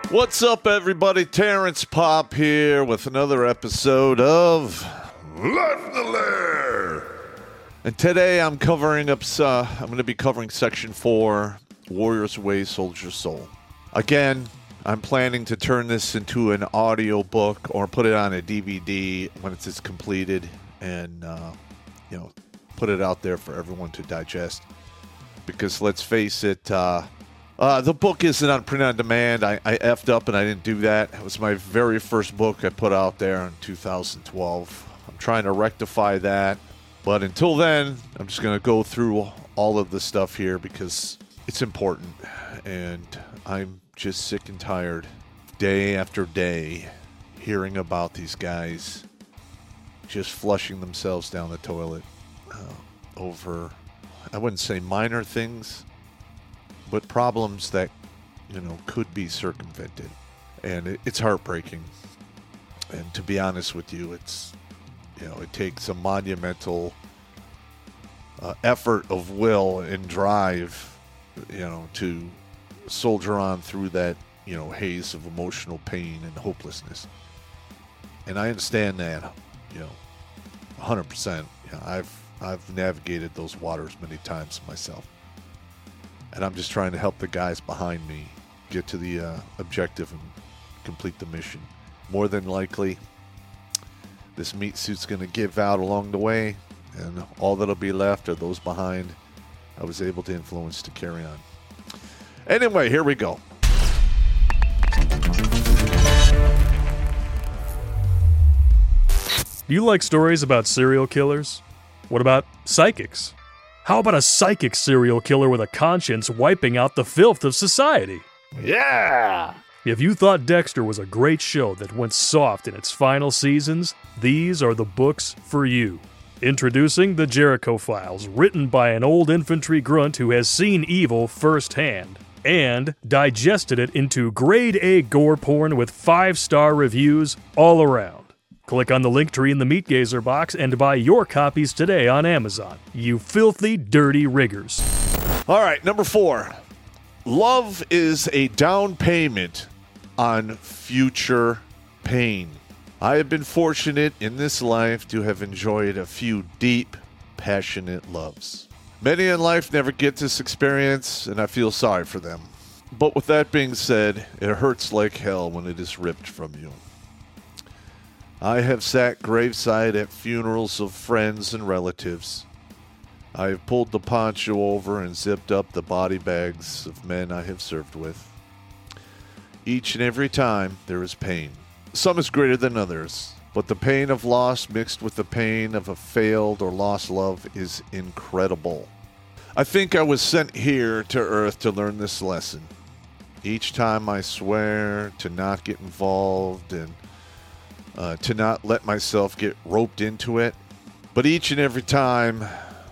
What's up, everybody? Terrence Pop here with another episode of Life in the Lair. And today I'm going to be covering Section 4, Warrior's Way, Soldier's Soul. Again, I'm planning to turn this into an audio book or put it on a DVD when it's completed and, put it out there for everyone to digest. Because let's face it, the book isn't on print on demand. I effed up and I didn't do that. It was my very first book I put out there in 2012. I'm trying to rectify that. But until then, I'm just going to go through all of the stuff here because it's important. And I'm just sick and tired day after day hearing about these guys just flushing themselves down the toilet over, I wouldn't say minor things, but problems that, could be circumvented. And it's heartbreaking. And to be honest with you, it's, it takes a monumental effort of will and drive, to soldier on through that, haze of emotional pain and hopelessness. And I understand that, 100%. I've navigated those waters many times myself. And I'm just trying to help the guys behind me get to the objective and complete the mission. More than likely, this meat suit's going to give out along the way, and all that'll be left are those behind I was able to influence to carry on. Anyway, here we go. Do you like stories about serial killers? What about psychics? How about a psychic serial killer with a conscience wiping out the filth of society? Yeah! If you thought Dexter was a great show that went soft in its final seasons, these are the books for you. Introducing The Jericho Files, written by an old infantry grunt who has seen evil firsthand, and digested it into grade A gore porn with 5-star reviews all around. Click on the link tree in the Meat Gazer box and buy your copies today on Amazon. You filthy, dirty riggers. All right, number 4. Love is a down payment on future pain. I have been fortunate in this life to have enjoyed a few deep, passionate loves. Many in life never get this experience, and I feel sorry for them. But with that being said, it hurts like hell when it is ripped from you. I have sat graveside at funerals of friends and relatives. I have pulled the poncho over and zipped up the body bags of men I have served with. Each and every time there is pain. Some is greater than others, but the pain of loss mixed with the pain of a failed or lost love is incredible. I think I was sent here to Earth to learn this lesson. Each time I swear to not get involved and to not let myself get roped into it. But each and every time,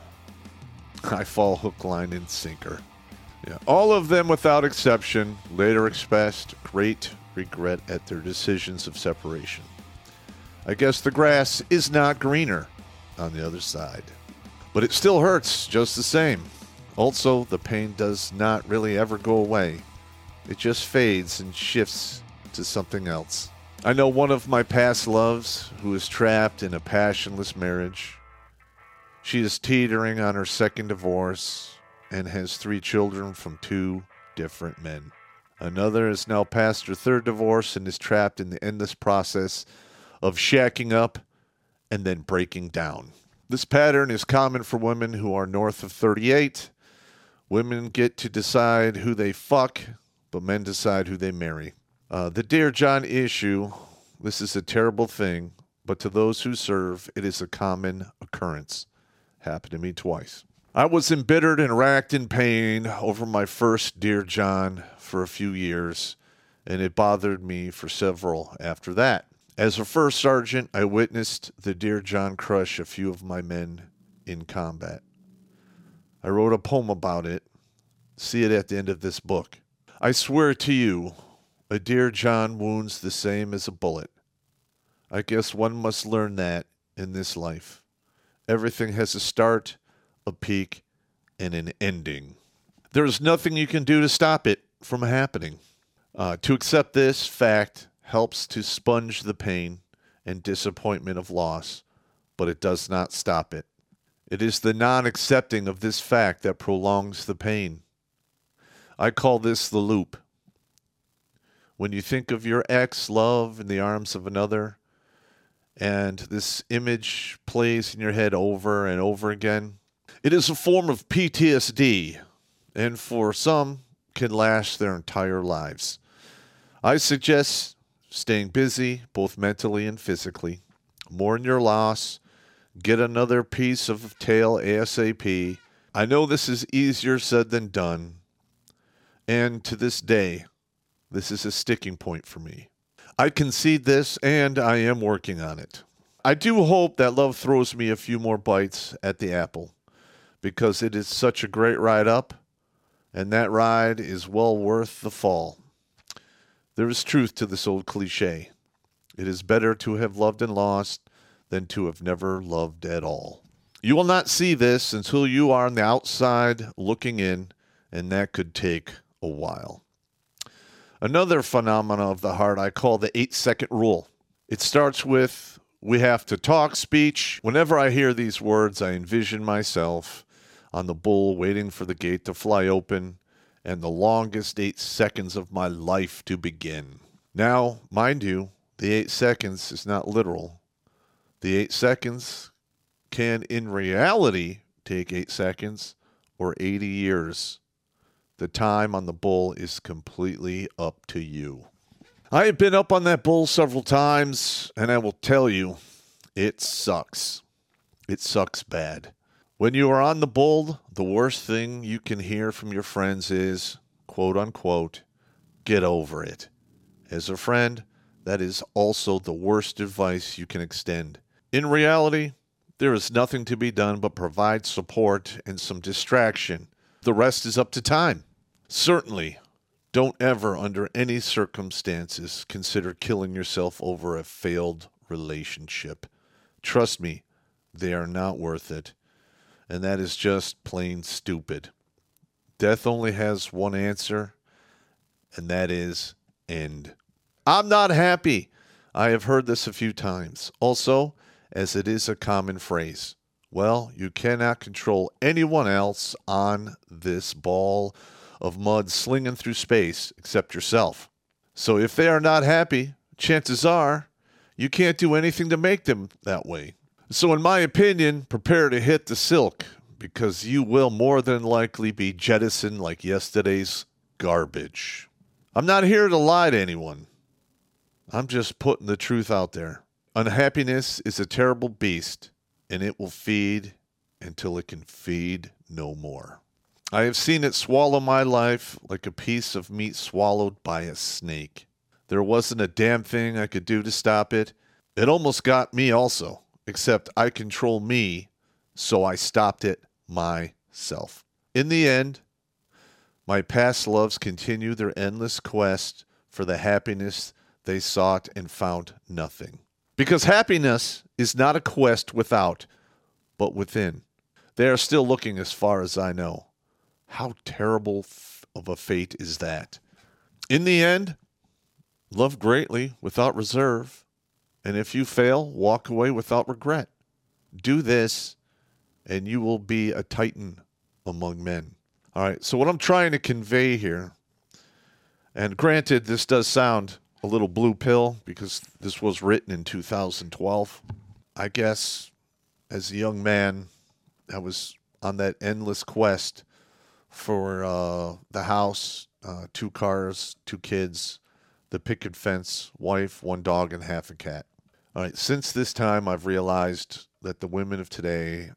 I fall hook, line, and sinker. Yeah. All of them, without exception, later expressed great regret at their decisions of separation. I guess the grass is not greener on the other side. But it still hurts just the same. Also, the pain does not really ever go away. It just fades and shifts to something else. I know one of my past loves who is trapped in a passionless marriage. She is teetering on her second divorce and has 3 children from 2 different men. Another is now past her 3rd divorce and is trapped in the endless process of shacking up and then breaking down. This pattern is common for women who are north of 38. Women get to decide who they fuck, but men decide who they marry. The Dear John issue, this is a terrible thing, but to those who serve, it is a common occurrence. Happened to me twice. I was embittered and racked in pain over my first Dear John for a few years, and it bothered me for several after that. As a first sergeant, I witnessed the Dear John crush a few of my men in combat. I wrote a poem about it. See it at the end of this book. I swear to you, a Dear John wounds the same as a bullet. I guess one must learn that in this life. Everything has a start, a peak, and an ending. There is nothing you can do to stop it from happening. To accept this fact helps to sponge the pain and disappointment of loss, but it does not stop it. It is the non-accepting of this fact that prolongs the pain. I call this the loop. When you think of your ex-love in the arms of another, and this image plays in your head over and over again, it is a form of PTSD, and for some, can last their entire lives. I suggest staying busy, both mentally and physically. Mourn your loss. Get another piece of tail ASAP. I know this is easier said than done, and to this day, this is a sticking point for me. I concede this, and I am working on it. I do hope that love throws me a few more bites at the apple, because it is such a great ride up, and that ride is well worth the fall. There is truth to this old cliche. It is better to have loved and lost than to have never loved at all. You will not see this until you are on the outside looking in, and that could take a while. Another phenomena of the heart I call the 8-second rule. It starts with, we have to talk speech. Whenever I hear these words, I envision myself on the bull waiting for the gate to fly open and the longest 8 seconds of my life to begin. Now, mind you, the 8 seconds is not literal. The 8 seconds can, in reality, take 8 seconds or 80 years. The time on the bull is completely up to you. I have been up on that bull several times, and I will tell you, it sucks. It sucks bad. When you are on the bull, the worst thing you can hear from your friends is, quote unquote, get over it. As a friend, that is also the worst advice you can extend. In reality, there is nothing to be done but provide support and some distraction. The rest is up to time. Certainly, don't ever, under any circumstances, consider killing yourself over a failed relationship. Trust me, they are not worth it. And that is just plain stupid. Death only has one answer, and that is end. I'm not happy. I have heard this a few times. Also, as it is a common phrase, well, you cannot control anyone else on this ball of mud slinging through space except yourself. So if they are not happy, chances are you can't do anything to make them that way. So in my opinion, prepare to hit the silk, because you will more than likely be jettisoned like yesterday's garbage. I'm not here to lie to anyone. I'm just putting the truth out there. Unhappiness is a terrible beast, and it will feed until it can feed no more. I have seen it swallow my life like a piece of meat swallowed by a snake. There wasn't a damn thing I could do to stop it. It almost got me also, except I control me, so I stopped it myself. In the end, my past loves continue their endless quest for the happiness they sought and found nothing. Because happiness is not a quest without, but within. They are still looking as far as I know. How terrible of a fate is that? In the end, love greatly without reserve. And if you fail, walk away without regret. Do this, and you will be a titan among men. All right, so what I'm trying to convey here, and granted, this does sound a little blue pill because this was written in 2012. I guess as a young man, I was on that endless quest for the house, 2 cars, 2 kids, the picket fence, wife, 1 dog, and half a cat. All right, since this time, I've realized that the women of today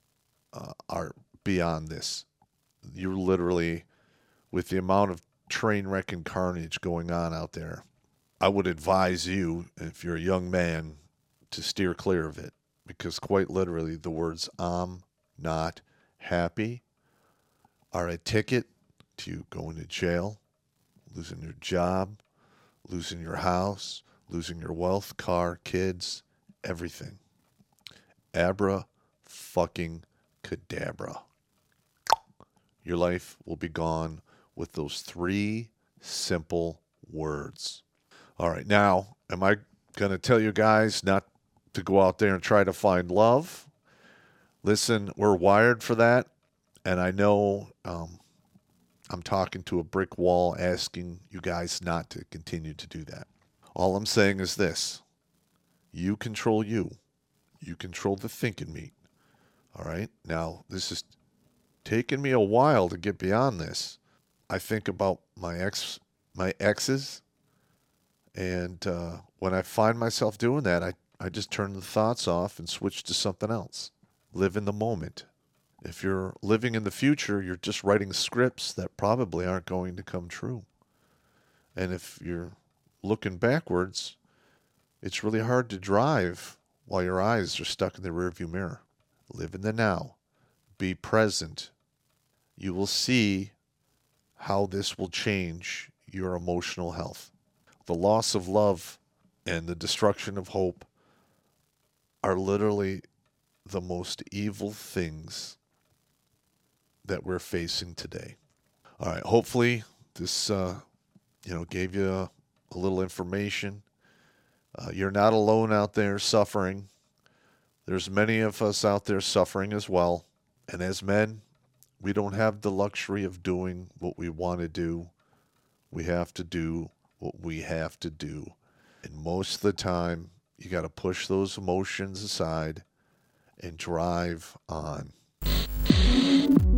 are beyond this. You're literally, with the amount of train wreck and carnage going on out there, I would advise you, if you're a young man, to steer clear of it. Because quite literally, the words, I'm not happy, are a ticket to you going to jail, losing your job, losing your house, losing your wealth, car, kids, everything. Abra fucking cadabra. Your life will be gone with those 3 simple words. All right, now, am I going to tell you guys not to go out there and try to find love? Listen, we're wired for that, and I know I'm talking to a brick wall asking you guys not to continue to do that. All I'm saying is this. You control you. You control the thinking meat. All right? Now, this is taking me a while to get beyond this. I think about my exes, and when I find myself doing that, I just turn the thoughts off and switch to something else. Live in the moment. If you're living in the future, you're just writing scripts that probably aren't going to come true. And if you're looking backwards, it's really hard to drive while your eyes are stuck in the rearview mirror. Live in the now. Be present. You will see how this will change your emotional health. The loss of love and the destruction of hope are literally the most evil things that we're facing today. All right, hopefully this gave you a little information. You're not alone out there suffering. There's many of us out there suffering as well. And as men, we don't have the luxury of doing what we want to do. We have to do what we have to do. And most of the time, you got to push those emotions aside and drive on.